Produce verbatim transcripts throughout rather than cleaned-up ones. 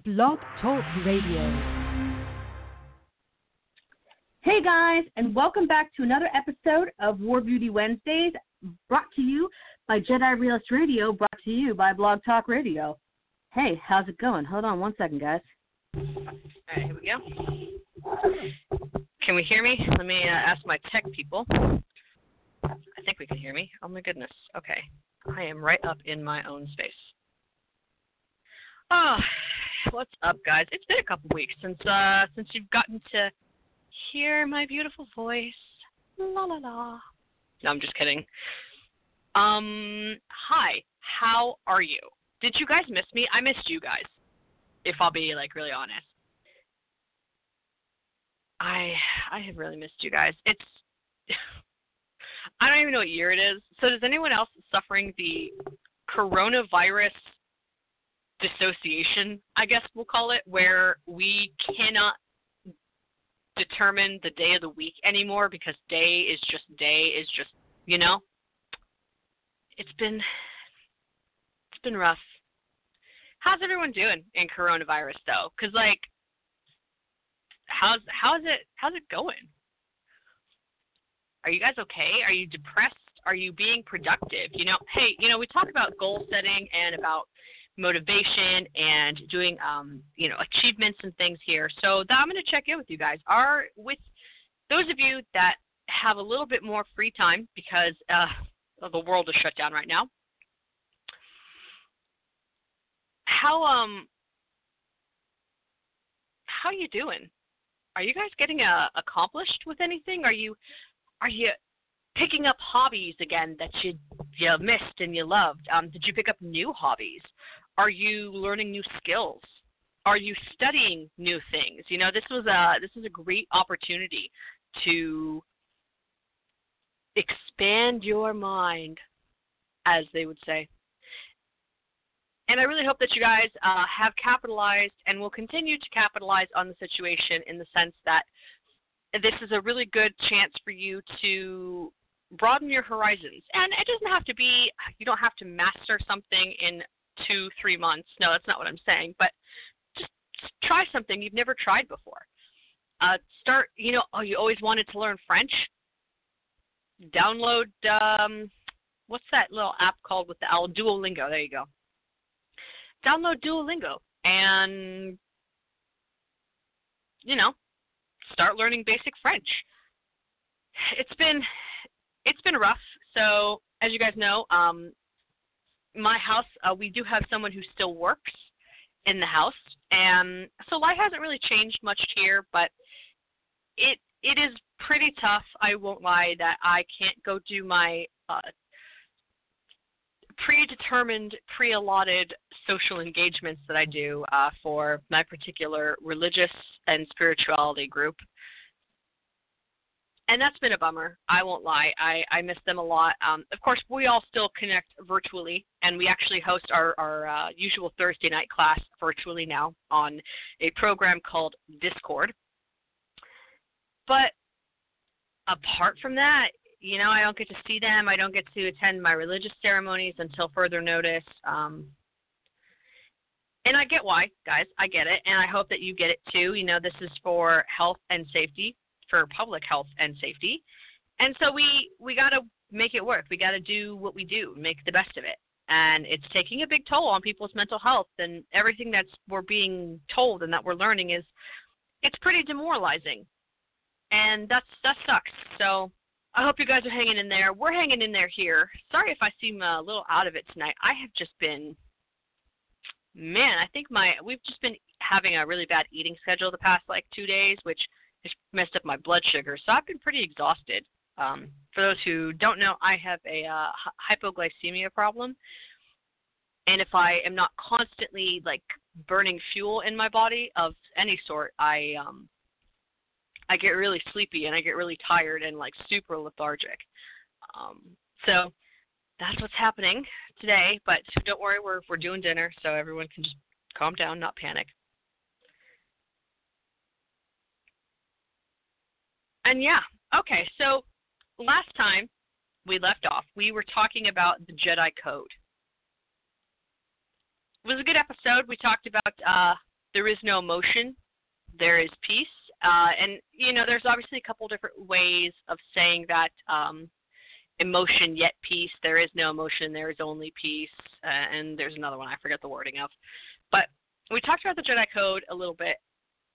Blog Talk Radio. Hey guys, and welcome back to another episode of War Beauty Wednesdays, brought to you by Jedi Realist Radio, brought to you by Blog Talk Radio. Hey, how's it going? Hold on one second, guys. All right, here we go. Can we hear me? Let me uh, ask my tech people. I think we can hear me. Oh my goodness. Okay. I am right up in my own space. Oh, what's up, guys? It's been a couple weeks since uh since you've gotten to hear my beautiful voice. La la la. No, I'm just kidding. Um, hi. How are you? Did you guys miss me? I missed you guys, if I'll be, like, really honest. I I have really missed you guys. It's I don't even know what year it is. So does anyone else suffering the coronavirus dissociation, I guess we'll call it, where we cannot determine the day of the week anymore because day is just day is just, you know? It's been it's been rough. How's everyone doing in coronavirus though? Cuz like how's how's it how's it going? Are you guys okay? Are you depressed? Are you being productive? You know, hey, you know, we talk about goal setting and about motivation and doing, um, you know, achievements and things here. So that I'm going to check in with you guys. Are with those of you that have a little bit more free time because uh, the world is shut down right now. How um how are you doing? Are you guys getting uh, accomplished with anything? Are you Are you picking up hobbies again that you you missed and you loved? Um, did you pick up new hobbies? Are you learning new skills? Are you studying new things? You know, this was a this was a great opportunity to expand your mind, as they would say. And I really hope that you guys uh, have capitalized and will continue to capitalize on the situation in the sense that this is a really good chance for you to broaden your horizons. And it doesn't have to be, you don't have to master something in two, three months. No, that's not what I'm saying. But just, just try something you've never tried before. Uh, start, you know, oh, you always wanted to learn French? Download, um, what's that little app called with the owl? Duolingo. There you go. Download Duolingo and, you know, start learning basic French. It's been it's been rough. So as you guys know, um, my house, uh, we do have someone who still works in the house, and so life hasn't really changed much here. But it it is pretty tough. I won't lie that I can't go do my uh, predetermined, pre-allotted social engagements that I do uh, for my particular religious and spirituality group. And that's been a bummer. I won't lie. I, I miss them a lot. Um, of course, we all still connect virtually, and we actually host our, our uh, usual Thursday night class virtually now on a program called Discord. But apart from that, you know, I don't get to see them. I don't get to attend my religious ceremonies until further notice. Um, and I get why, guys. I get it. And I hope that you get it too. You know, this is for health and safety, for public health and safety. And so we, we got to make it work. We got to do what we do, make the best of it. And it's taking a big toll on people's mental health. And everything that's we're being told and that we're learning is, it's pretty demoralizing. And that's that sucks. So I hope you guys are hanging in there. We're hanging in there here. Sorry if I seem a little out of it tonight. I have just been, man, I think my, we've just been having a really bad eating schedule the past like two days, which has messed up my blood sugar. So I've been pretty exhausted. Um, for those who don't know, I have a uh, hypoglycemia problem. And if I am not constantly like burning fuel in my body of any sort, I, um, I get really sleepy and I get really tired and like super lethargic. Um, so that's what's happening today. But don't worry, we're we're doing dinner, so everyone can just calm down, not panic. And yeah, okay. So last time we left off, we were talking about the Jedi Code. It was a good episode. We talked about uh, there is no emotion, there is peace. Uh, and, you know, there's obviously a couple different ways of saying that um, emotion yet peace. There is no emotion, there is only peace. Uh, and there's another one I forget the wording of. But we talked about the Jedi Code a little bit.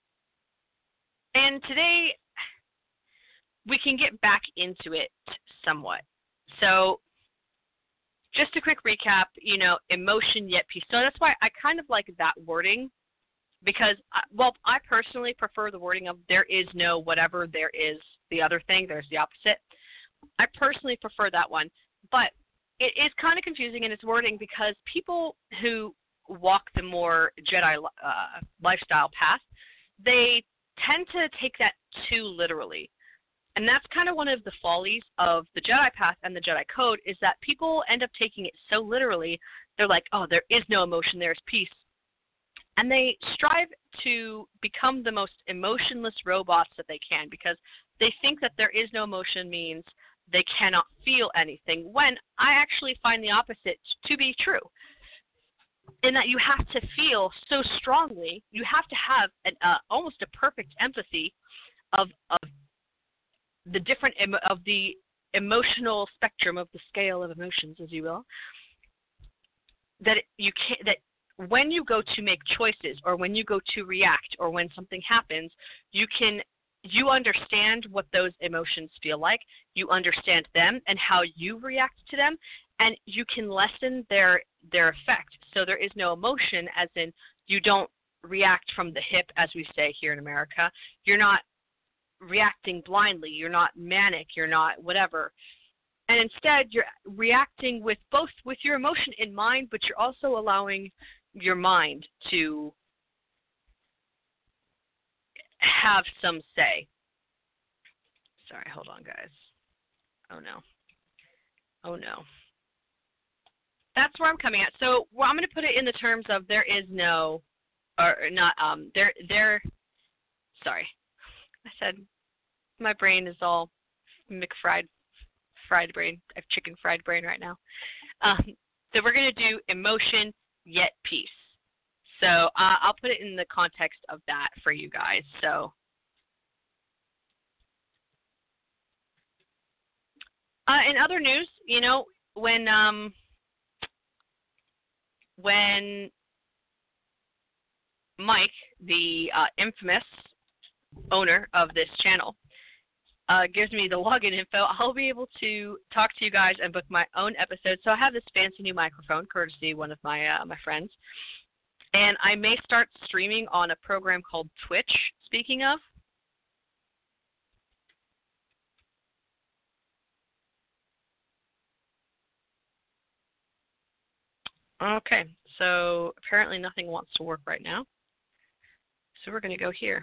And today we can get back into it somewhat. So just a quick recap, you know, emotion yet peace. So that's why I kind of like that wording. Because, well, I personally prefer the wording of there is no whatever, there is the other thing, there's the opposite. I personally prefer that one. But it is kind of confusing in its wording because people who walk the more Jedi uh, lifestyle path, they tend to take that too literally. And that's kind of one of the follies of the Jedi path and the Jedi Code is that people end up taking it so literally, they're like, oh, there is no emotion, there's peace. And they strive to become the most emotionless robots that they can because they think that there is no emotion means they cannot feel anything, when I actually find the opposite to be true. In that you have to feel so strongly, you have to have an, uh, almost a perfect empathy of, of the different, of the emotional spectrum of the scale of emotions, as you will, that you can't, that when you go to make choices or when you go to react or when something happens, you can, you understand what those emotions feel like, you understand them and how you react to them, and you can lessen their their effect. So there is no emotion, as in you don't react from the hip, as we say here in America. You're not reacting blindly, you're not manic, you're not whatever. And instead, you're reacting with both with your emotion in mind, but you're also allowing your mind to have some say. Sorry, hold on, guys. Oh, no. Oh, no. That's where I'm coming at. So well, I'm going to put it in the terms of there is no, or not, um, there, there, sorry. I said my brain is all McFried, fried brain. I have chicken fried brain right now. Um, so we're going to do emotion yet peace. So uh, I'll put it in the context of that for you guys. So uh, in other news, you know, when um, when Mike, the uh, infamous owner of this channel, uh, gives me the login info, I'll be able to talk to you guys and book my own episode. So I have this fancy new microphone, courtesy one of my uh, my friends. And I may start streaming on a program called Twitch, speaking of. Okay, so apparently nothing wants to work right now. So we're going to go here.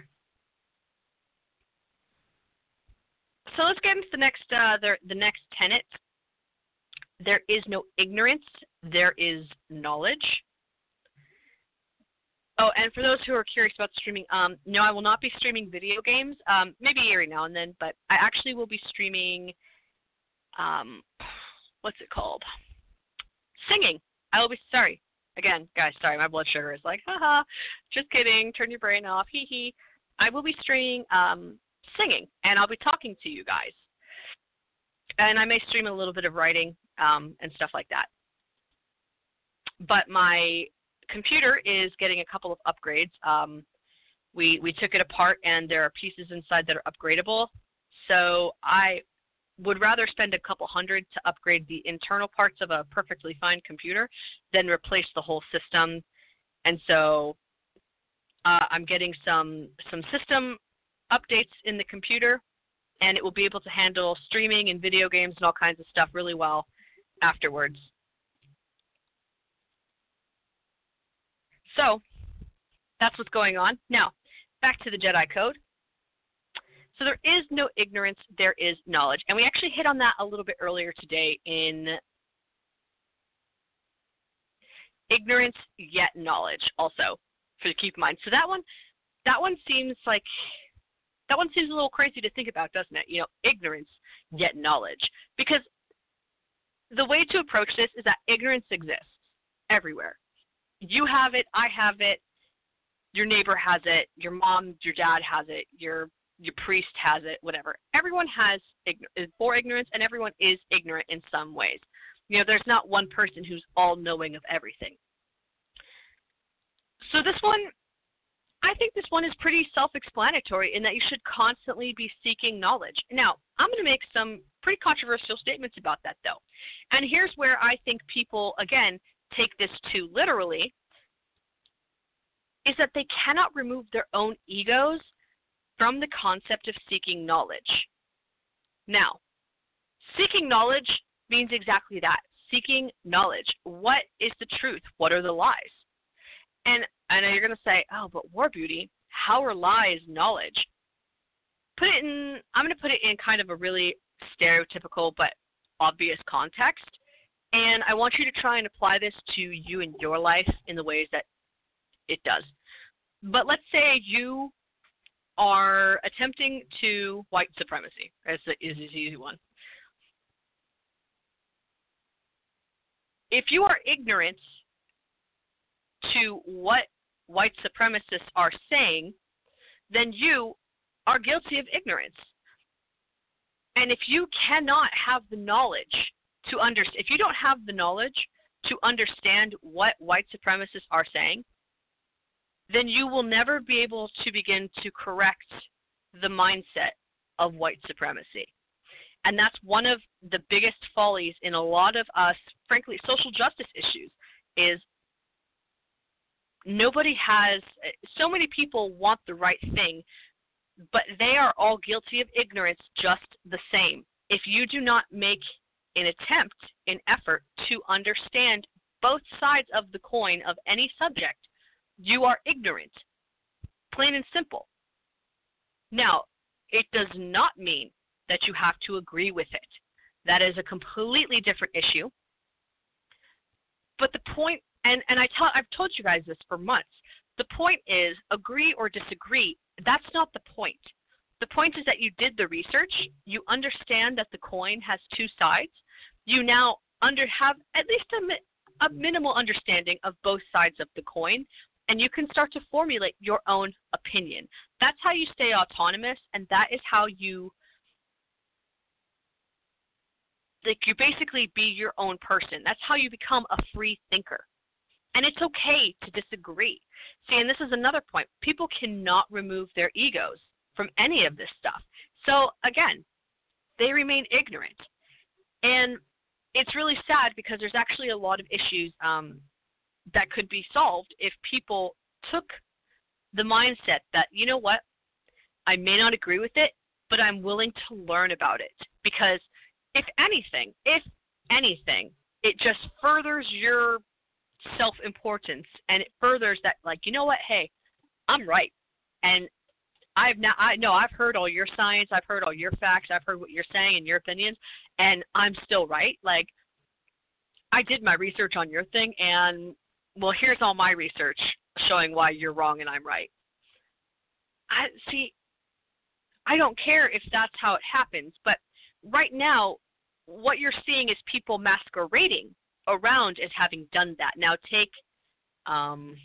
So let's get into the next uh, the, the next tenet. There is no ignorance. There is knowledge. Oh, and for those who are curious about streaming, um, no, I will not be streaming video games. Um, maybe every now and then, but I actually will be streaming, um, what's it called? Singing. I will be, sorry. Again, guys, sorry, my blood sugar is like, haha, just kidding, turn your brain off, hee hee. I will be streaming um, singing, and I'll be talking to you guys. And I may stream a little bit of writing um, and stuff like that. But my computer is getting a couple of upgrades. Um, we we took it apart, and there are pieces inside that are upgradable. So I would rather spend a couple hundred to upgrade the internal parts of a perfectly fine computer than replace the whole system. And so uh, I'm getting some some system updates in the computer, and it will be able to handle streaming and video games and all kinds of stuff really well afterwards. So that's what's going on. Now, back to the Jedi Code. So there is no ignorance, there is knowledge. And we actually hit on that a little bit earlier today in ignorance yet knowledge also, for to keep in mind. So that one, that one seems like, that one seems a little crazy to think about, doesn't it? You know, ignorance yet knowledge. Because the way to approach this is that ignorance exists everywhere. You have it, I have it, your neighbor has it, your mom, your dad has it, your your priest has it, whatever. Everyone has is for ignorance, and everyone is ignorant in some ways. You know, there's not one person who's all-knowing of everything. So this one, I think this one is pretty self-explanatory in that you should constantly be seeking knowledge. Now, I'm going to make some pretty controversial statements about that, though. And here's where I think people, again, take this too literally, is that they cannot remove their own egos from the concept of seeking knowledge. Now, seeking knowledge means exactly that, seeking knowledge. What is the truth? What are the lies? And I know you're going to say, oh, but War Beauty, how are lies knowledge? Put it in, I'm going to put it in kind of a really stereotypical but obvious context. And I want you to try and apply this to you and your life in the ways that it does. But let's say you are attempting to white supremacy, as is an easy one. If you are ignorant to what white supremacists are saying, then you are guilty of ignorance. And if you cannot have the knowledge to understand, if you don't have the knowledge to understand what white supremacists are saying, then you will never be able to begin to correct the mindset of white supremacy. And that's one of the biggest follies in a lot of us, frankly, social justice issues, is nobody has, so many people want the right thing, but they are all guilty of ignorance just the same. If you do not make an attempt, an effort to understand both sides of the coin of any subject, you are ignorant, plain and simple. Now, it does not mean that you have to agree with it. That is a completely different issue. But the point, and, and I tell, I've told you guys this for months, the point is agree or disagree. That's not the point. The point is that you did the research, you understand that the coin has two sides, you now under, have at least a, a minimal understanding of both sides of the coin, and you can start to formulate your own opinion. That's how you stay autonomous, and that is how you, like, you basically be your own person. That's how you become a free thinker. And it's okay to disagree. See, and this is another point. People cannot remove their egos from any of this stuff. So, again, they remain ignorant. And it's really sad because there's actually a lot of issues um, that could be solved if people took the mindset that, you know what, I may not agree with it, but I'm willing to learn about it. Because if anything, if anything, it just furthers your self-importance, and it furthers that, like, you know what, hey, I'm right. And I've now, I know I've heard all your science, I've heard all your facts, I've heard what you're saying and your opinions, and I'm still right. Like, I did my research on your thing, and well, here's all my research showing why you're wrong and I'm right. I see, I don't care if that's how it happens, but right now, what you're seeing is people masquerading around as having done that. Now take, um,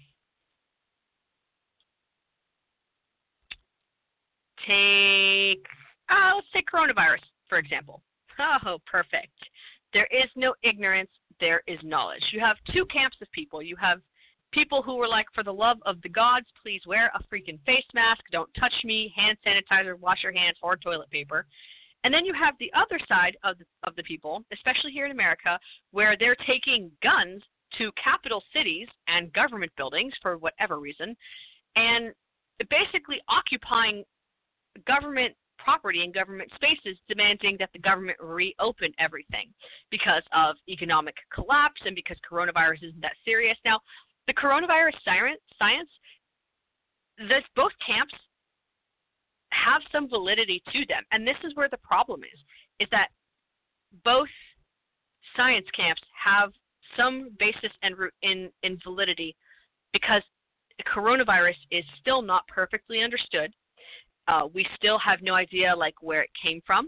take, uh, let's take coronavirus, for example. Oh, perfect. There is no ignorance. There is knowledge. You have two camps of people. You have people who were like, for the love of the gods, please wear a freaking face mask. Don't touch me. Hand sanitizer, wash your hands, or toilet paper. And then you have the other side of the, of the people, especially here in America, where they're taking guns to capital cities and government buildings for whatever reason, and basically occupying government property and government spaces, demanding that the government reopen everything because of economic collapse and because coronavirus isn't that serious. Now, the coronavirus science, this, both camps have some validity to them, and this is where the problem is, is that both science camps have some basis and root in, in validity because coronavirus is still not perfectly understood. Uh, we still have no idea, like, where it came from.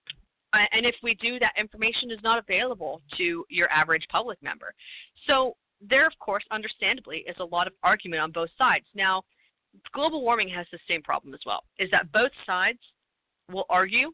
Uh, and if we do, that information is not available to your average public member. So there, of course, understandably, is a lot of argument on both sides. Now, global warming has the same problem as well, is that both sides will argue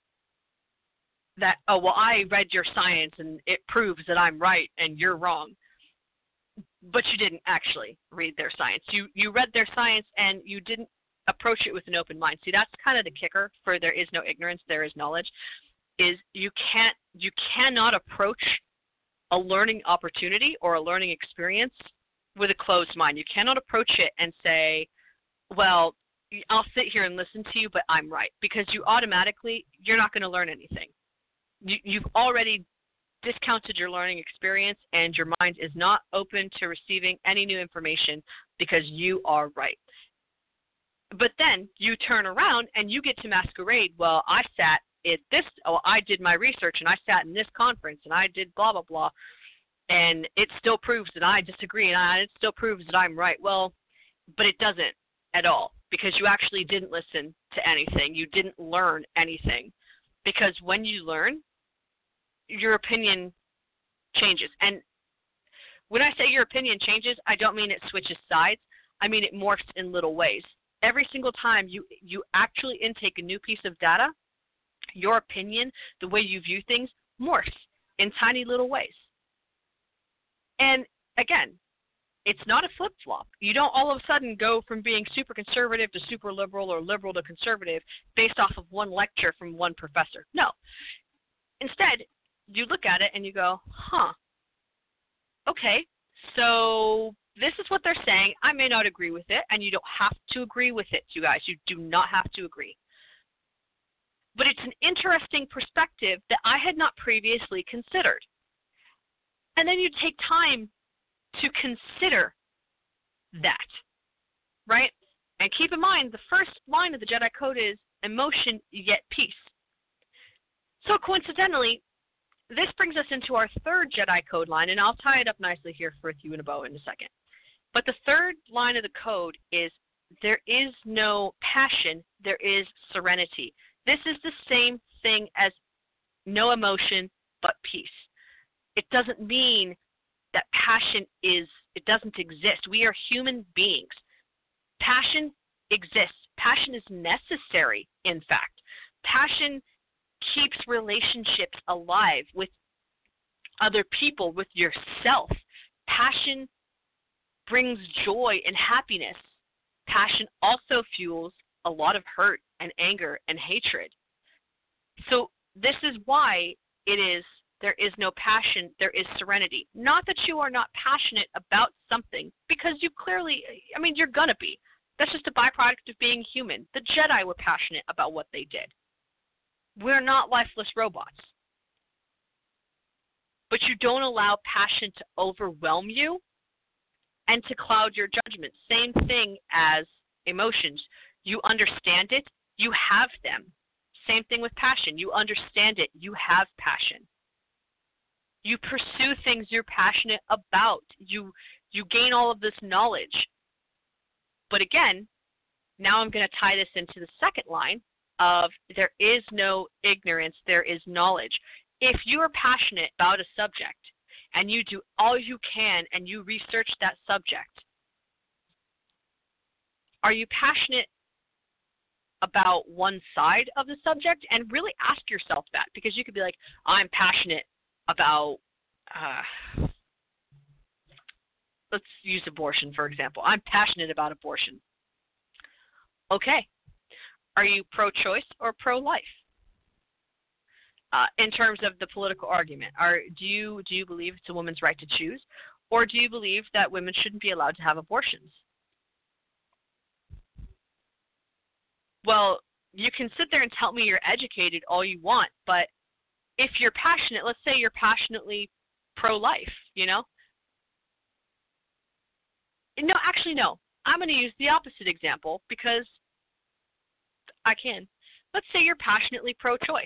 that, oh, well, I read your science and it proves that I'm right and you're wrong. But you didn't actually read their science. You you read their science and you didn't approach it with an open mind. See, that's kind of the kicker for there is no ignorance, there is knowledge, is you can't you cannot approach a learning opportunity or a learning experience with a closed mind. You cannot approach it and say, well, I'll sit here and listen to you, but I'm right, because you automatically, you're not going to learn anything. You, you've already discounted your learning experience, and your mind is not open to receiving any new information because you are right. But then you turn around and you get to masquerade, well, I sat at this, oh, I did my research and I sat in this conference and I did blah, blah, blah, and it still proves that I disagree and I, it still proves that I'm right. Well, but it doesn't at all, because you actually didn't listen to anything. You didn't learn anything, because when you learn, your opinion changes. And when I say your opinion changes, I don't mean it switches sides. I mean it morphs in little ways. Every single time you, you actually intake a new piece of data, your opinion, the way you view things, morphs in tiny little ways. And again, it's not a flip-flop. You don't all of a sudden go from being super conservative to super liberal or liberal to conservative based off of one lecture from one professor. No. Instead, you look at it and you go, huh, okay, so this is what they're saying. I may not agree with it, and you don't have to agree with it, you guys. You do not have to agree. But it's an interesting perspective that I had not previously considered. And then you take time to consider that, right? And keep in mind, the first line of the Jedi Code is emotion, yet peace. So coincidentally, this brings us into our third Jedi Code line, and I'll tie it up nicely here with you and a bow in a second. But the third line of the code is, there is no passion, there is serenity. This is the same thing as no emotion but peace. It doesn't mean that passion is, it doesn't exist. We are human beings. Passion exists. Passion is necessary, in fact. Passion keeps relationships alive with other people, with yourself. Passion brings joy and happiness. Passion also fuels a lot of hurt and anger and hatred. So this is why it is, there is no passion, there is serenity. Not that you are not passionate about something, because you clearly, I mean, you're going to be. That's just a byproduct of being human. The Jedi were passionate about what they did. We're not lifeless robots. But you don't allow passion to overwhelm you and to cloud your judgment. Same thing as emotions. You understand it, you have them. Same thing with passion. You understand it, you have passion. You pursue things you're passionate about. You you gain all of this knowledge. But again, now I'm going to tie this into the second line of, there is no ignorance, there is knowledge. If you are passionate about a subject and you do all you can and you research that subject, are you passionate about one side of the subject? And really ask yourself that, because you could be like, I'm passionate about, uh, let's use abortion, for example. I'm passionate about abortion. Okay. Are you pro-choice or pro-life? Uh, in terms of the political argument, are, do you do you believe it's a woman's right to choose, or do you believe that women shouldn't be allowed to have abortions? Well, you can sit there and tell me you're educated all you want, but if you're passionate, let's say you're passionately pro-life, you know? No, actually, no. I'm going to use the opposite example because I can. Let's say you're passionately pro-choice.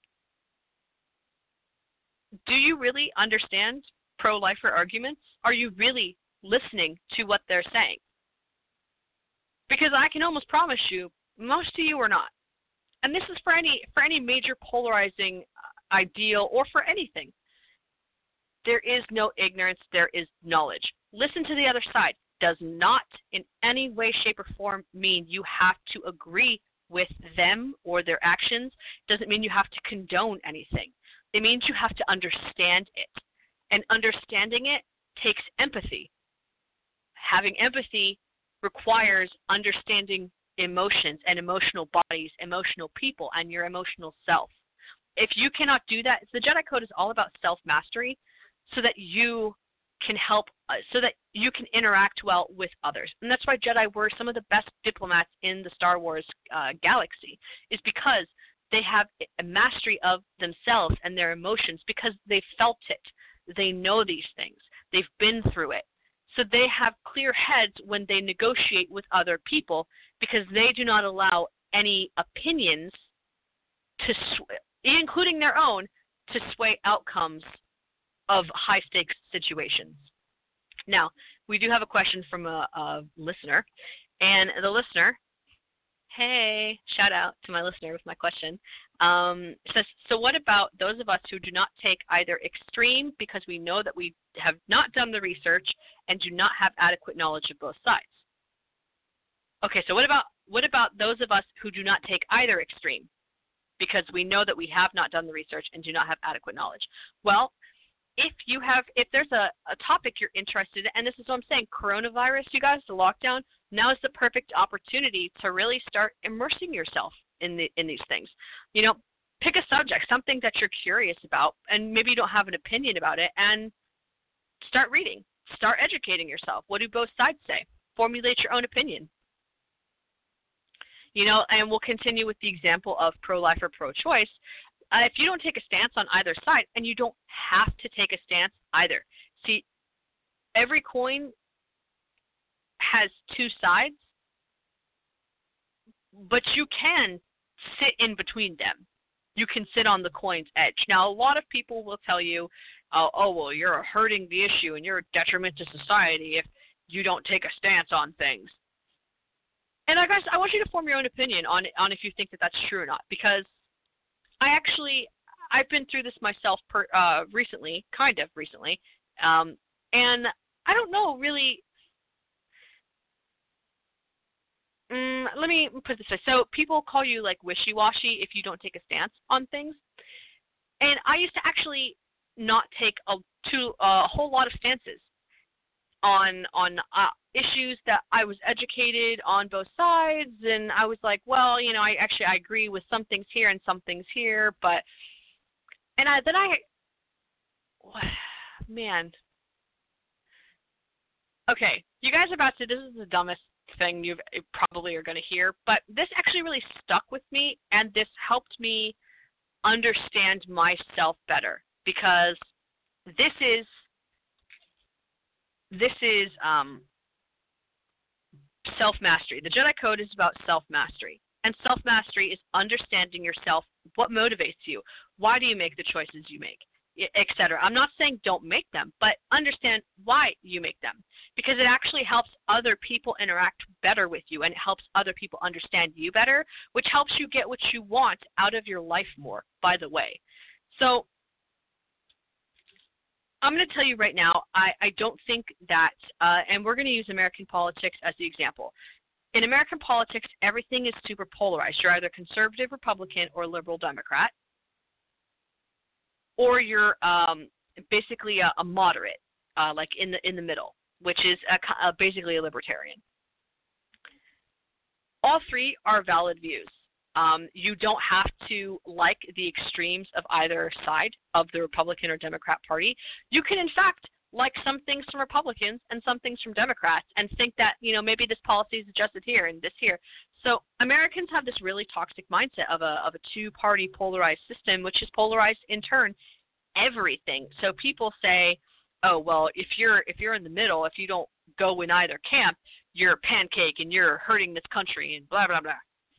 Do you really understand pro-lifer arguments? Are you really listening to what they're saying? Because I can almost promise you, most of you are not. And this is for any for any major polarizing ideal or for anything. There is no ignorance. There is knowledge. Listen to the other side. Does not in any way, shape, or form mean you have to agree with them or their actions. Doesn't mean you have to condone anything. It means you have to understand it. And understanding it takes empathy. Having empathy requires understanding emotions and emotional bodies, emotional people, and your emotional self. If you cannot do that, the Jedi Code is all about self-mastery so that you can help, uh, so that you can interact well with others. And that's why Jedi were some of the best diplomats in the Star Wars uh, galaxy, is because they have a mastery of themselves and their emotions because they felt it. They know these things. They've been through it. So they have clear heads when they negotiate with other people because they do not allow any opinions to, sw- including their own, to sway outcomes of high-stakes situations. Now, we do have a question from a, a listener, and the listener, hey, shout out to my listener with my question, um, says, so what about those of us who do not take either extreme because we know that we have not done the research and do not have adequate knowledge of both sides? Okay, so what about what about those of us who do not take either extreme because we know that we have not done the research and do not have adequate knowledge? Well, if you have, if there's a, a topic you're interested in, and this is what I'm saying, coronavirus, you guys, the lockdown, now is the perfect opportunity to really start immersing yourself in the in these things. You know, pick a subject, something that you're curious about, and maybe you don't have an opinion about it, and start reading. Start educating yourself. What do both sides say? Formulate your own opinion. You know, and we'll continue with the example of pro-life or pro-choice. Uh, if you don't take a stance on either side, and you don't have to take a stance either. See, every coin has two sides, but you can sit in between them. You can sit on the coin's edge. Now, a lot of people will tell you, oh, oh well, you're hurting the issue and you're a detriment to society if you don't take a stance on things. And I guess I want you to form your own opinion on on if you think that that's true or not, because I actually, I've been through this myself per, uh, recently, kind of recently, um, and I don't know really, mm, let me put it this way. So people call you like wishy-washy if you don't take a stance on things, and I used to actually not take a, too, uh, a whole lot of stances on on uh, issues that I was educated on both sides, and I was like, well, you know, I actually I agree with some things here and some things here, but and I then I man, okay, you guys are about to. This is the dumbest thing you probably are going to hear, but this actually really stuck with me, and this helped me understand myself better because this is. This is um, self-mastery. The Jedi Code is about self-mastery. And self-mastery is understanding yourself, what motivates you, why do you make the choices you make, et cetera. I'm not saying don't make them, but understand why you make them. Because it actually helps other people interact better with you, and it helps other people understand you better, which helps you get what you want out of your life more, by the way. So I'm going to tell you right now, I, I don't think that, uh, and we're going to use American politics as the example. In American politics, everything is super polarized. You're either conservative Republican or liberal Democrat, or you're um, basically a, a moderate, uh, like in the in the middle, which is a, a, basically a libertarian. All three are valid views. Um, you don't have to like the extremes of either side of the Republican or Democrat Party. You can, in fact, like some things from Republicans and some things from Democrats and think that, you know, maybe this policy is adjusted here and this here. So Americans have this really toxic mindset of a of a two-party polarized system, which is polarized in turn everything. So people say, oh, well, if you're if you're in the middle, if you don't go in either camp, you're a pancake and you're hurting this country and blah, blah, blah.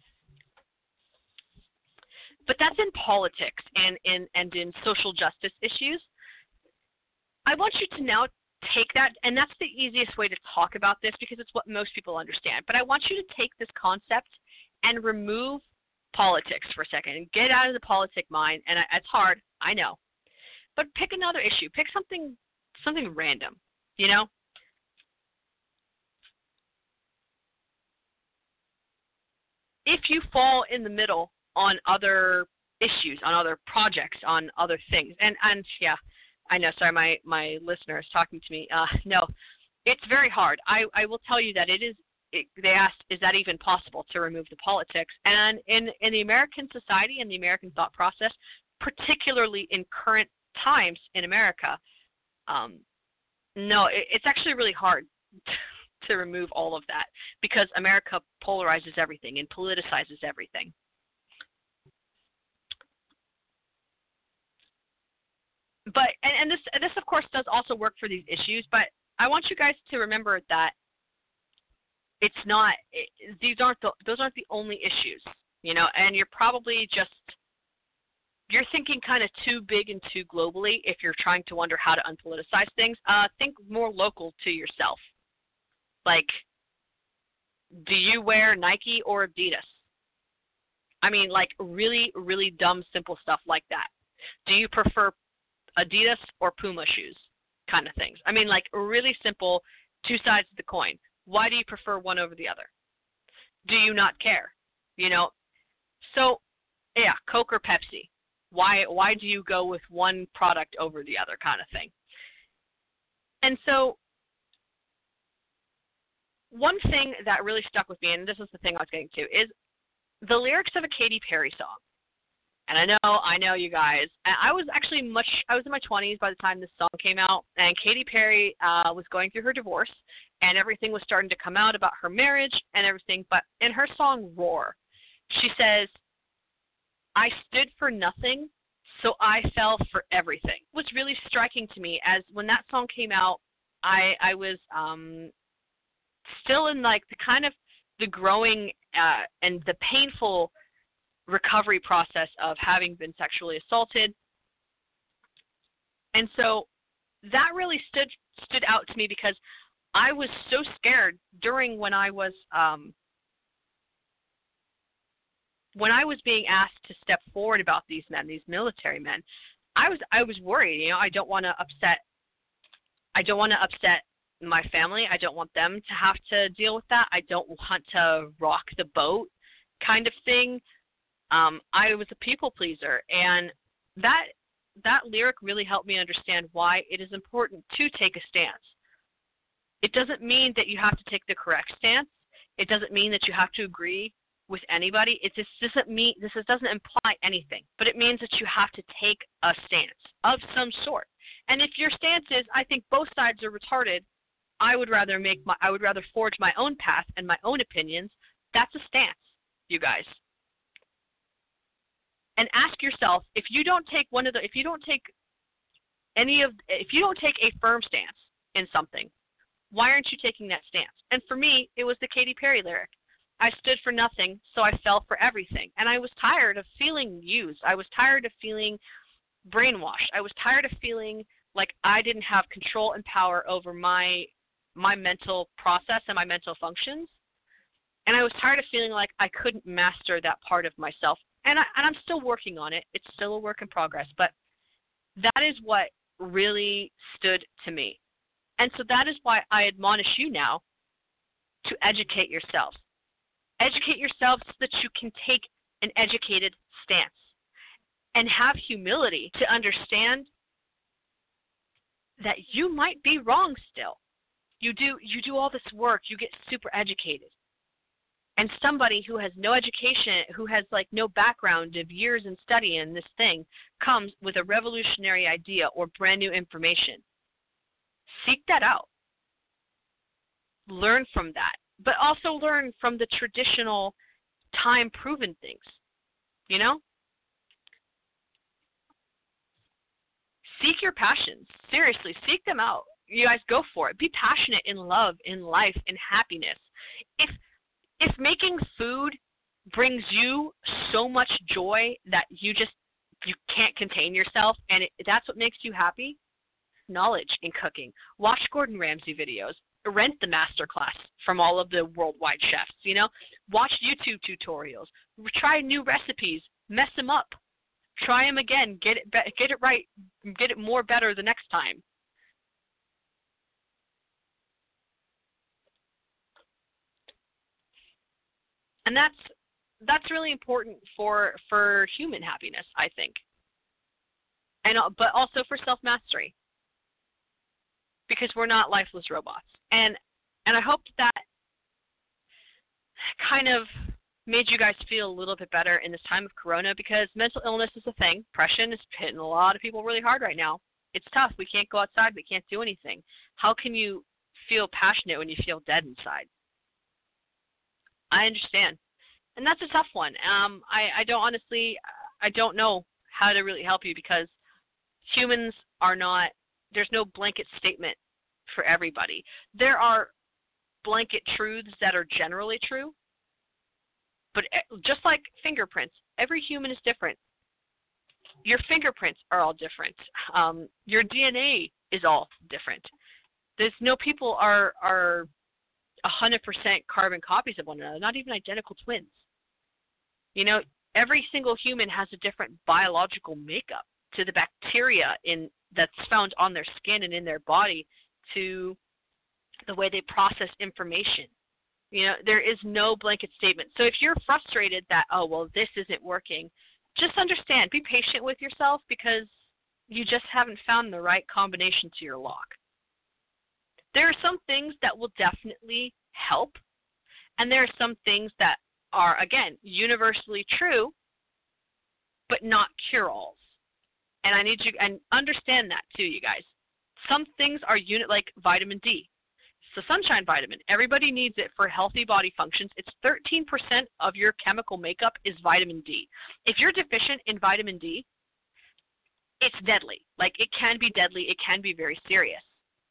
But that's in politics and in, and in social justice issues. I want you to now take that, and that's the easiest way to talk about this because it's what most people understand. But I want you to take this concept and remove politics for a second and get out of the politic mind. And it's hard, I know. but pick another issue. Pick something something random, you know? If you fall in the middle on other issues, on other projects, on other things, and, and yeah, I know, sorry, my, my listener is talking to me. Uh, no, it's very hard. I, I will tell you that it is, it, they asked, is that even possible to remove the politics? And in, in the American society and the American thought process, particularly in current times in America, um, no, it, it's actually really hard to remove all of that because America polarizes everything and politicizes everything. But and, and this this of course does also work for these issues, but I want you guys to remember that it's not it, these aren't the, those aren't the only issues, you know, and you're probably just you're thinking kind of too big and too globally if you're trying to wonder how to unpoliticize things. Uh, think more local to yourself. Like, do you wear Nike or Adidas? I mean, like really, really dumb, simple stuff like that. Do you prefer Adidas or Puma shoes kind of things? I mean, like really simple, two sides of the coin. Why do you prefer one over the other? Do you not care? You know, so yeah, Coke or Pepsi. Why why do you go with one product over the other kind of thing? And so one thing that really stuck with me, and this is the thing I was getting to, is the lyrics of a Katy Perry song. And I know, I know you guys. I was actually much, I was in my twenties by the time this song came out, and Katy Perry uh, was going through her divorce, and everything was starting to come out about her marriage and everything. But in her song, Roar, she says, I stood for nothing, so I fell for everything. What's really striking to me as when that song came out, I, I was um, still in like the kind of the growing uh, and the painful recovery process of having been sexually assaulted. And so that really stood stood out to me because I was so scared during when I was um, when I was being asked to step forward about these men, these military men. I was I was worried. You know, I don't want to upset. I don't want to upset my family. I don't want them to have to deal with that. I don't want to rock the boat, kind of thing. Um, I was a people pleaser, and that that lyric really helped me understand why it is important to take a stance. It doesn't mean that you have to take the correct stance. It doesn't mean that you have to agree with anybody. It just doesn't mean this doesn't imply anything, but it means that you have to take a stance of some sort. And if your stance is, I think both sides are retarded, I would rather make my I would rather forge my own path and my own opinions. That's a stance, you guys. And ask yourself, if you don't take one of the, if you don't take any of, if you don't take a firm stance in something, why aren't you taking that stance? And for me, it was the Katy Perry lyric. I stood for nothing, so I fell for everything. And I was tired of feeling used. I was tired of feeling brainwashed. I was tired of feeling like I didn't have control and power over my my mental process and my mental functions. And I was tired of feeling like I couldn't master that part of myself. And, I, and I'm still working on it. It's still a work in progress. But that is what really stood to me. And so that is why I admonish you now to educate yourselves. Educate yourselves so that you can take an educated stance and have humility to understand that you might be wrong still. You do you do all this work, you get super educated. And somebody who has no education, who has like no background of years in studying this thing, comes with a revolutionary idea or brand new information. Seek that out. Learn from that. But also learn from the traditional time-proven things, you know? Seek your passions. Seriously, seek them out. You guys go for it. Be passionate in love, in life, in happiness. If if making food brings you so much joy that you just you can't contain yourself and it, that's what makes you happy, knowledge in cooking. Watch Gordon Ramsay videos. Rent the masterclass from all of the worldwide chefs, you know. Watch YouTube tutorials. Try new recipes. Mess them up. Try them again. Get it, be- get it right. Get it more better the next time. And that's that's really important for for human happiness, I think, and but also for self-mastery, because we're not lifeless robots. And and I hope that kind of made you guys feel a little bit better in this time of Corona, because mental illness is a thing. Depression is hitting a lot of people really hard right now. It's tough. We can't go outside. We can't do anything. How can you feel passionate when you feel dead inside? I understand. And that's a tough one. Um, I, I don't honestly, I don't know how to really help you, because humans are not, there's no blanket statement for everybody. There are blanket truths that are generally true, but just like fingerprints, every human is different. Your fingerprints are all different. Um, your D N A is all different. There's no people are are one hundred percent carbon copies of one another, not even identical twins. You know, every single human has a different biological makeup, to the bacteria in that's found on their skin and in their body, to the way they process information. You know, there is no blanket statement. So if you're frustrated that, oh, well, this isn't working, just understand, be patient with yourself, because you just haven't found the right combination to your lock. There are some things that will definitely help, and there are some things that are, again, universally true, but not cure-alls. And I need you, and understand that too, you guys. Some things are unit, like vitamin D. So sunshine vitamin, everybody needs it for healthy body functions. It's thirteen percent of your chemical makeup is vitamin D. If you're deficient in vitamin D, it's deadly. Like, it can be deadly. It can be very serious.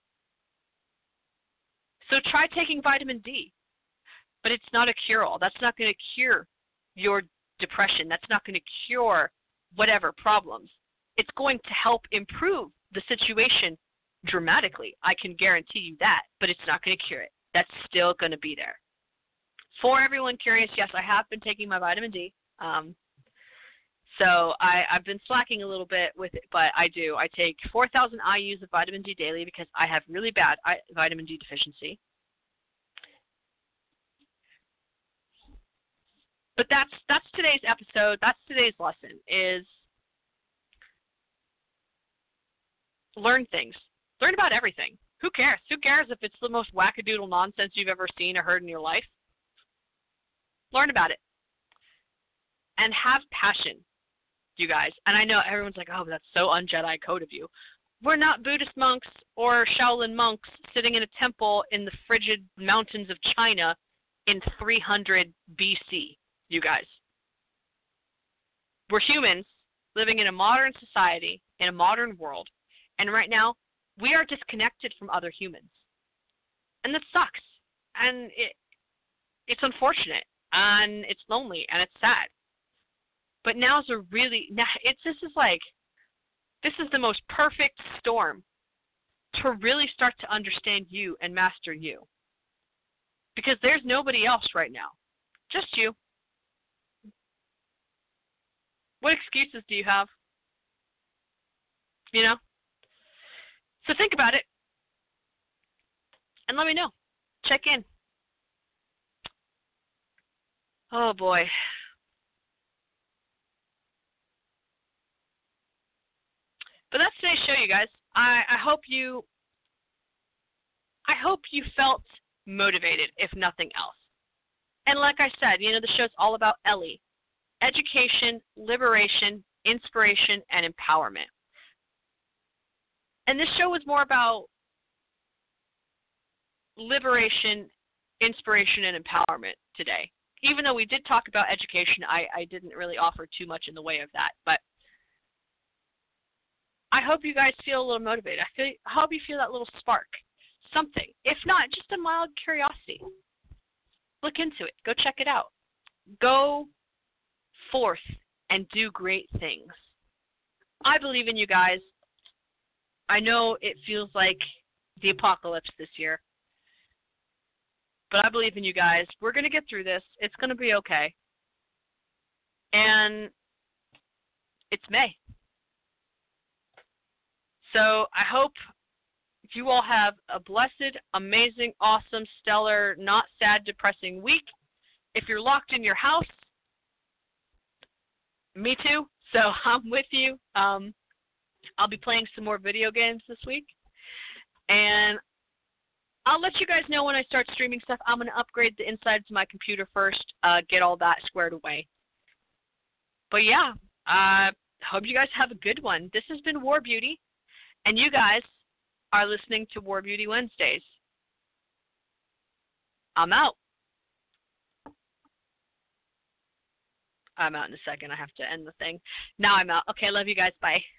So try taking vitamin D. But it's not a cure-all. That's not going to cure your depression. That's not going to cure whatever problems. It's going to help improve the situation dramatically. I can guarantee you that, but it's not going to cure it. That's still going to be there. For everyone curious, yes, I have been taking my vitamin D. Um, so I, I've been slacking a little bit with it, but I do. I take four thousand I U's of vitamin D daily, because I have really bad vitamin D deficiency. But that's that's today's episode. That's today's lesson, is learn things. Learn about everything. Who cares? Who cares if it's the most wackadoodle nonsense you've ever seen or heard in your life? Learn about it. And have passion, you guys. And I know everyone's like, oh, that's so un-Jedi code of you. We're not Buddhist monks or Shaolin monks sitting in a temple in the frigid mountains of China in three hundred B C, you guys. We're humans living in a modern society, in a modern world, and right now we are disconnected from other humans. And that sucks. And it it's unfortunate, and it's lonely, and it's sad. But now's a really, now it's this is like, this is the most perfect storm to really start to understand you and master you. Because there's nobody else right now. Just you. What excuses do you have? You know? So think about it. And let me know. Check in. Oh, boy. But that's today's show, you guys. I, I hope you I hope you felt motivated, if nothing else. And like I said, you know, the show's all about Ellie. Education, liberation, inspiration, and empowerment. And this show was more about liberation, inspiration, and empowerment today. Even though we did talk about education, I, I didn't really offer too much in the way of that. But I hope you guys feel a little motivated. I, feel, I hope you feel that little spark. Something. If not, just a mild curiosity. Look into it. Go check it out. Go forth and do great things. I believe in you guys. I know it feels like the apocalypse this year. But I believe in you guys. We're going to get through this. It's going to be okay. And it's May. So I hope you all have a blessed, amazing, awesome, stellar, not sad, depressing week. If you're locked in your house, me too. So I'm with you. Um, I'll be playing some more video games this week. And I'll let you guys know when I start streaming stuff. I'm going to upgrade the insides of my computer first, uh, get all that squared away. But yeah, I uh, hope you guys have a good one. This has been War Beauty, and you guys are listening to War Beauty Wednesdays. I'm out. I'm out in a second. I have to end the thing. Now I'm out. Okay, love you guys. Bye.